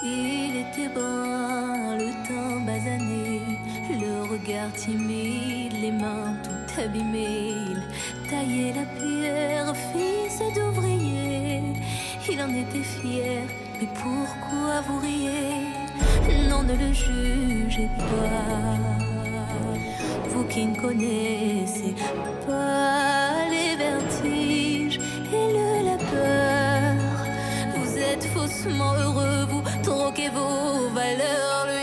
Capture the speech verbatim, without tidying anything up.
Il était brun, le teint basané, le regard timide, les mains tout abîmées. Il taillait la pierre, fils d'ouvrier. Il en était fier, mais pourquoi vous riez? Non, ne le jugez pas, vous qui ne connaissez pas les vertiges et le labeur. Vous êtes faussement heureux, vous troquez vos valeurs.